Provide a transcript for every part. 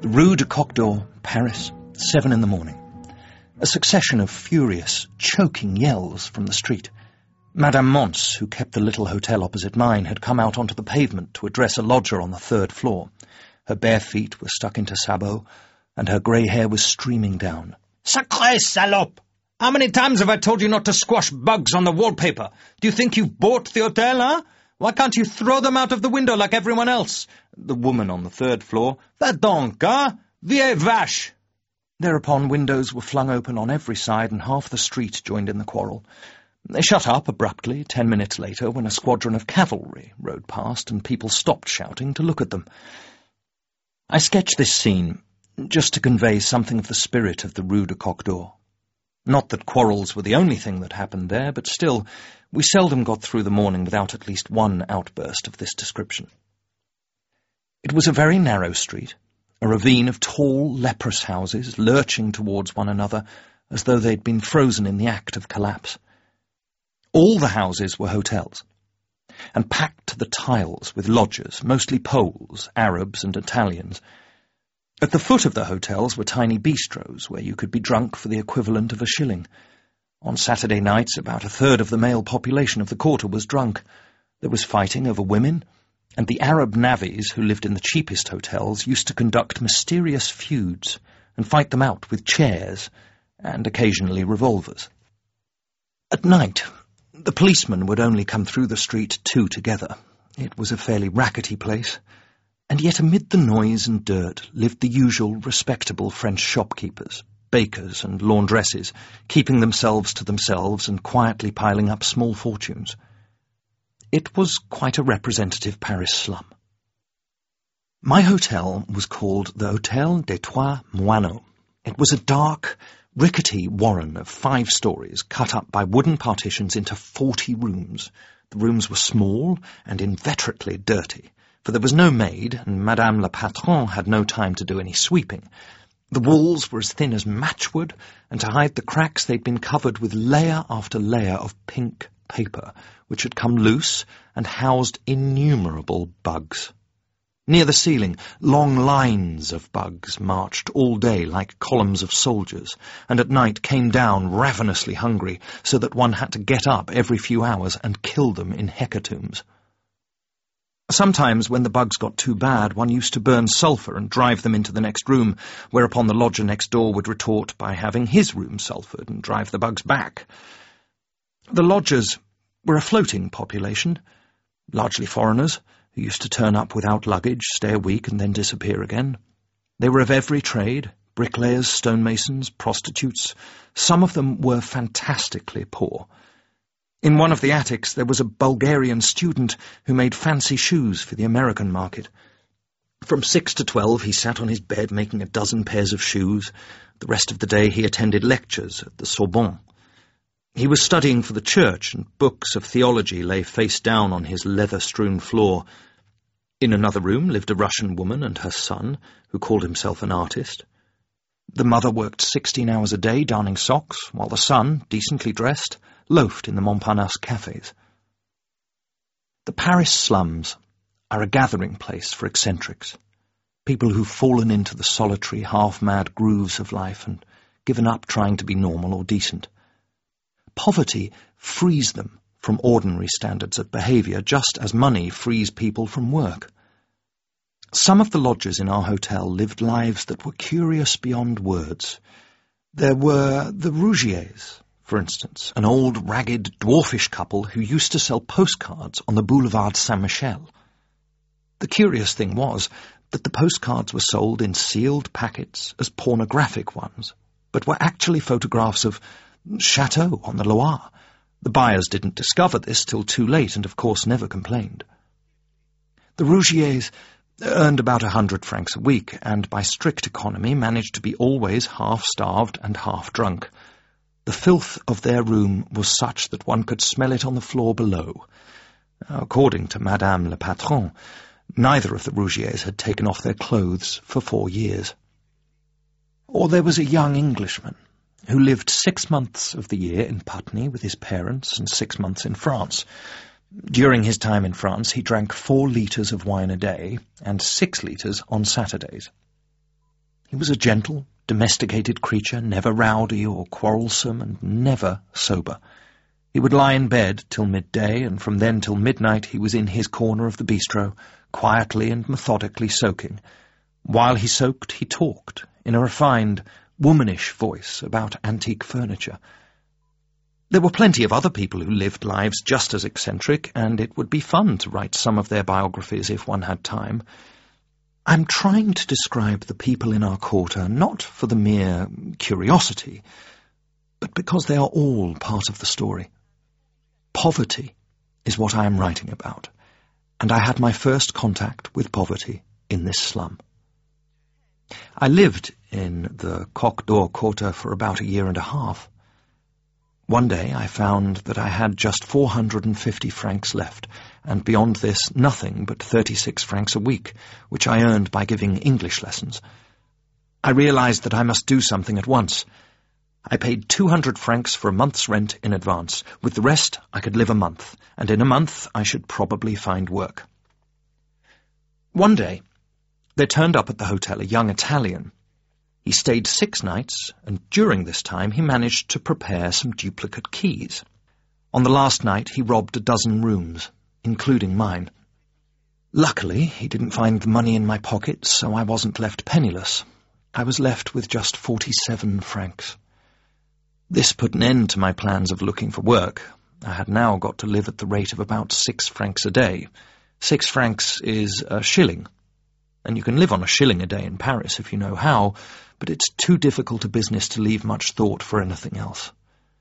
Rue de Coq d'Or, Paris, 7 in the morning. A succession of furious, choking yells from the street. Madame Mons, who kept the little hotel opposite mine, had come out onto the pavement to address a lodger on the 3rd floor. Her bare feet were stuck into sabots, and her grey hair was streaming down. Sacré salope! How many times have I told you not to squash bugs on the wallpaper? Do you think you've bought the hotel, huh? Why can't you throw them out of the window like everyone else? The woman on the 3rd floor. Va donc, hein? Vieille vache! Thereupon windows were flung open on every side and half the street joined in the quarrel. They shut up abruptly 10 minutes later when a squadron of cavalry rode past and people stopped shouting to look at them. I sketch this scene just to convey something of the spirit of the Rue de Coq d'Or. Not that quarrels were the only thing that happened there, but still, we seldom got through the morning without at least one outburst of this description. It was a very narrow street, a ravine of tall, leprous houses lurching towards one another as though they'd been frozen in the act of collapse. All the houses were hotels, and packed to the tiles with lodgers, mostly Poles, Arabs and Italians. At the foot of the hotels were tiny bistros where you could be drunk for the equivalent of a shilling. On Saturday nights, about a third of the male population of the quarter was drunk. There was fighting over women, and the Arab navvies who lived in the cheapest hotels used to conduct mysterious feuds and fight them out with chairs and occasionally revolvers. At night, the policemen would only come through the street 2 together. It was a fairly rackety place, and yet amid the noise and dirt lived the usual respectable French shopkeepers, bakers and laundresses, keeping themselves to themselves and quietly piling up small fortunes. It was quite a representative Paris slum. My hotel was called the Hôtel des Trois Moineaux. It was a dark, rickety warren of 5 stories cut up by wooden partitions into 40 rooms. The rooms were small and inveterately dirty, for there was no maid, and Madame la Patronne had no time to do any sweeping. The walls were as thin as matchwood, and to hide the cracks they'd been covered with layer after layer of pink paper, which had come loose and housed innumerable bugs. Near the ceiling, long lines of bugs marched all day like columns of soldiers, and at night came down ravenously hungry, so that one had to get up every few hours and kill them in hecatombs. Sometimes, when the bugs got too bad, one used to burn sulphur and drive them into the next room, whereupon the lodger next door would retort by having his room sulphured and drive the bugs back. The lodgers were a floating population, largely foreigners, who used to turn up without luggage, stay a week and then disappear again. They were of every trade, bricklayers, stonemasons, prostitutes. Some of them were fantastically poor. In one of the attics there was a Bulgarian student who made fancy shoes for the American market. From 6 to 12 he sat on his bed making a dozen pairs of shoes. The rest of the day he attended lectures at the Sorbonne. He was studying for the church, and books of theology lay face down on his leather-strewn floor. In another room lived a Russian woman and her son, who called himself an artist. The mother worked 16 hours a day darning socks, while the son, decently dressed, loafed in the Montparnasse cafes. The Paris slums are a gathering place for eccentrics, people who've fallen into the solitary, half-mad grooves of life and given up trying to be normal or decent. Poverty frees them from ordinary standards of behaviour, just as money frees people from work. Some of the lodgers in our hotel lived lives that were curious beyond words. There were the Rougiers, for instance, an old, ragged, dwarfish couple who used to sell postcards on the Boulevard Saint-Michel. The curious thing was that the postcards were sold in sealed packets as pornographic ones, but were actually photographs of Chateau on the Loire. The buyers didn't discover this till too late and, of course, never complained. The Rougiers earned about 100 francs a week, and by strict economy managed to be always half-starved and half-drunk. The filth of their room was such that one could smell it on the floor below. According to Madame la Patronne, neither of the Rougiers had taken off their clothes for 4 years. Or there was a young Englishman who lived 6 months of the year in Putney with his parents and 6 months in France. During his time in France, he drank 4 litres of wine a day and 6 litres on Saturdays. He was a gentle, domesticated creature, never rowdy or quarrelsome, and never sober. He would lie in bed till midday, and from then till midnight he was in his corner of the bistro, quietly and methodically soaking. While he soaked, he talked, in a refined, womanish voice, about antique furniture. There were plenty of other people who lived lives just as eccentric, and it would be fun to write some of their biographies if one had time. I'm trying to describe the people in our quarter not for the mere curiosity, but because they are all part of the story. Poverty is what I am writing about, and I had my first contact with poverty in this slum. I lived in the Coq d'Or quarter for about a year and a half. One day I found that I had just 450 francs left, and beyond this nothing but 36 francs a week, which I earned by giving English lessons. I realized that I must do something at once. I paid 200 francs for a month's rent in advance. With the rest, I could live a month, and in a month I should probably find work. One day, there turned up at the hotel a young Italian. He stayed 6 nights, and during this time he managed to prepare some duplicate keys. On the last night he robbed a dozen rooms, including mine. Luckily, he didn't find the money in my pockets, so I wasn't left penniless. I was left with just 47 francs. This put an end to my plans of looking for work. I had now got to live at the rate of about 6 francs a day. 6 francs is a shilling, and you can live on a shilling a day in Paris if you know how, but it's too difficult a business to leave much thought for anything else.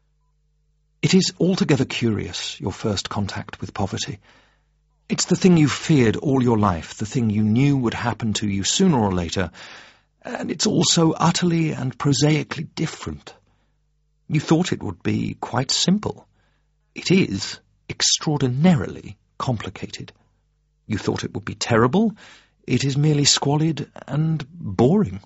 It is altogether curious, your first contact with poverty. It's the thing you feared all your life, the thing you knew would happen to you sooner or later, and it's also utterly and prosaically different. You thought it would be quite simple. It is extraordinarily complicated. You thought it would be terrible. It is merely squalid and boring.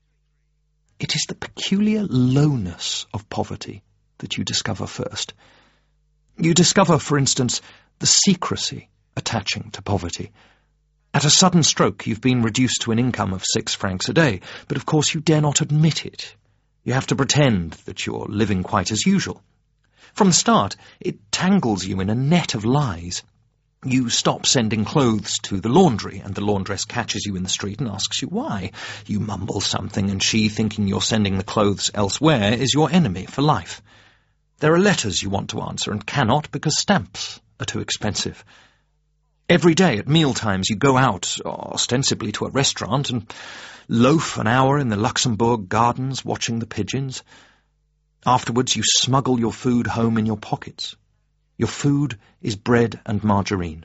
It is the peculiar lowness of poverty that you discover first. You discover, for instance, the secrecy attaching to poverty. At a sudden stroke, you've been reduced to an income of 6 francs a day, but of course you dare not admit it. You have to pretend that you're living quite as usual. From the start, it tangles you in a net of lies. You stop sending clothes to the laundry, and the laundress catches you in the street and asks you why. You mumble something, and she, thinking you're sending the clothes elsewhere, is your enemy for life. There are letters you want to answer and cannot because stamps are too expensive. Every day at mealtimes you go out, ostensibly to a restaurant, and loaf an hour in the Luxembourg gardens watching the pigeons. Afterwards you smuggle your food home in your pockets. Your food is bread and margarine.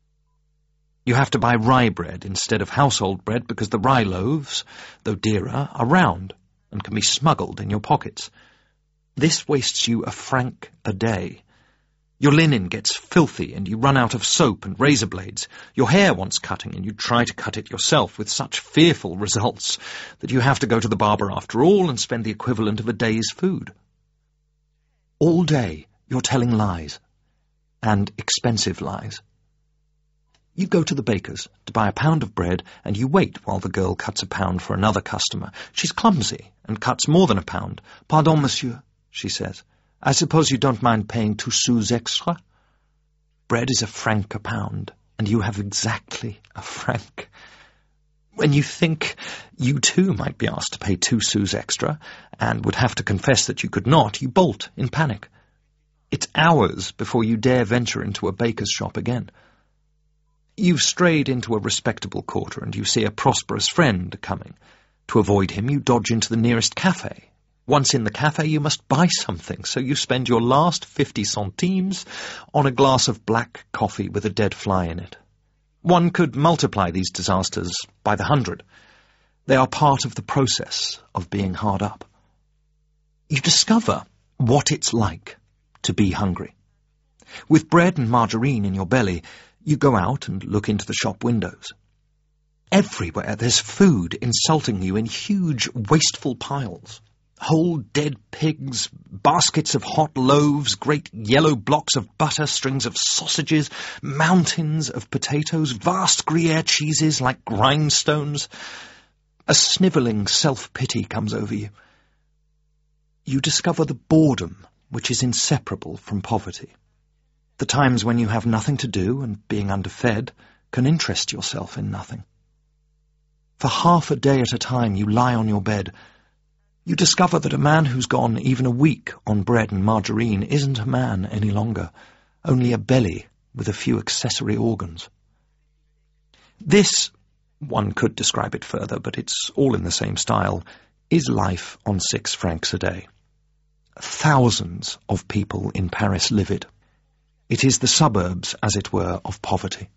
You have to buy rye bread instead of household bread because the rye loaves, though dearer, are round and can be smuggled in your pockets. This wastes you 1 franc a day. Your linen gets filthy and you run out of soap and razor blades. Your hair wants cutting and you try to cut it yourself with such fearful results that you have to go to the barber after all and spend the equivalent of a day's food. All day you're telling lies, and expensive lies. You go to the baker's to buy a pound of bread and you wait while the girl cuts a pound for another customer. She's clumsy and cuts more than a pound. "Pardon, monsieur," she says. "I suppose you don't mind paying 2 sous extra?" Bread is 1 franc a pound, and you have exactly 1 franc. When you think you too might be asked to pay 2 sous extra, and would have to confess that you could not, you bolt in panic. It's hours before you dare venture into a baker's shop again. You've strayed into a respectable quarter, and you see a prosperous friend coming. To avoid him, you dodge into the nearest café. Once in the café, you must buy something, so you spend your last 50 centimes on a glass of black coffee with a dead fly in it. One could multiply these disasters by the 100. They are part of the process of being hard up. You discover what it's like to be hungry. With bread and margarine in your belly, you go out and look into the shop windows. Everywhere there's food insulting you in huge, wasteful piles. Whole dead pigs, baskets of hot loaves, great yellow blocks of butter, strings of sausages, mountains of potatoes, vast Gruyere cheeses like grindstones. A snivelling self-pity comes over you. You discover the boredom which is inseparable from poverty. The times when you have nothing to do and being underfed can interest yourself in nothing. For half a day at a time you lie on your bed. You discover that a man who's gone even a week on bread and margarine isn't a man any longer, only a belly with a few accessory organs. This, one could describe it further, but it's all in the same style, is life on 6 francs a day. Thousands of people in Paris live it. It is the suburbs, as it were, of poverty.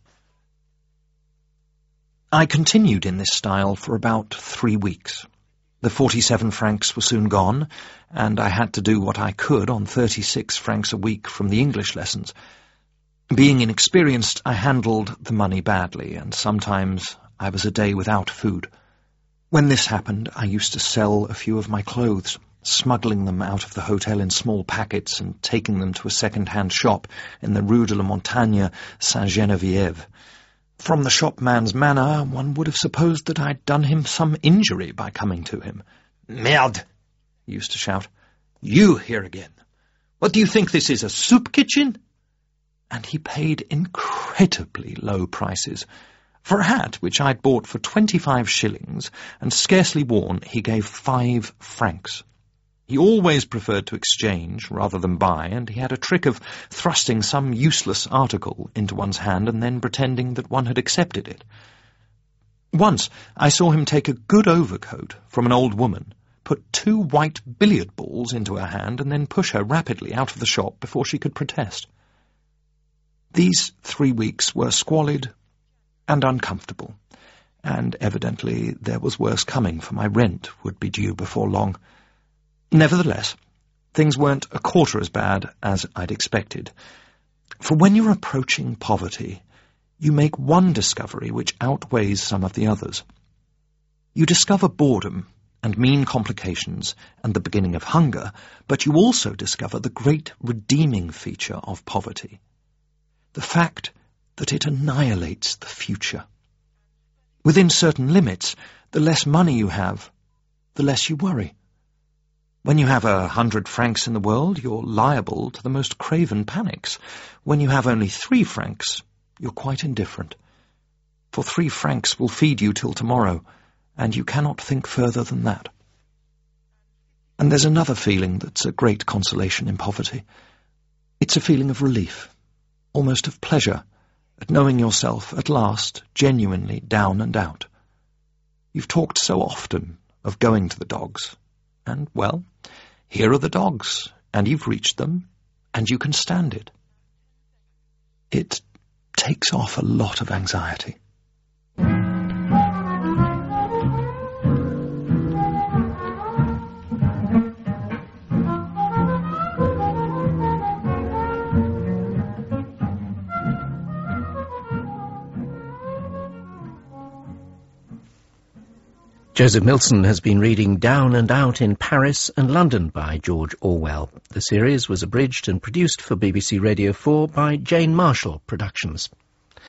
I continued in this style for about 3 weeks. The 47 francs were soon gone, and I had to do what I could on 36 francs a week from the English lessons. Being inexperienced, I handled the money badly, and sometimes I was a day without food. When this happened, I used to sell a few of my clothes, smuggling them out of the hotel in small packets and taking them to a second-hand shop in the Rue de la Montagne, Saint-Geneviève. From the shopman's manner, one would have supposed that I'd done him some injury by coming to him. "Merde!" he used to shout. "You here again! What do you think this is, a soup kitchen?" And he paid incredibly low prices. For a hat which I'd bought for 25 shillings and scarcely worn, he gave 5 francs. He always preferred to exchange rather than buy, and he had a trick of thrusting some useless article into one's hand and then pretending that one had accepted it. Once I saw him take a good overcoat from an old woman, put 2 white billiard balls into her hand, and then push her rapidly out of the shop before she could protest. These 3 weeks were squalid and uncomfortable, and evidently there was worse coming, for my rent would be due before long. Nevertheless, things weren't a quarter as bad as I'd expected. For when you're approaching poverty, you make one discovery which outweighs some of the others. You discover boredom and mean complications and the beginning of hunger, but you also discover the great redeeming feature of poverty, the fact that it annihilates the future. Within certain limits, the less money you have, the less you worry. When you have 100 francs in the world, you're liable to the most craven panics. When you have only 3 francs, you're quite indifferent. For 3 francs will feed you till tomorrow, and you cannot think further than that. And there's another feeling that's a great consolation in poverty. It's a feeling of relief, almost of pleasure, at knowing yourself at last genuinely down and out. You've talked so often of going to the dogs, and, well, here are the dogs, and you've reached them, and you can stand it. It takes off a lot of anxiety. Joseph Milson has been reading Down and Out in Paris and London by George Orwell. The series was abridged and produced for BBC Radio 4 by Jane Marshall Productions.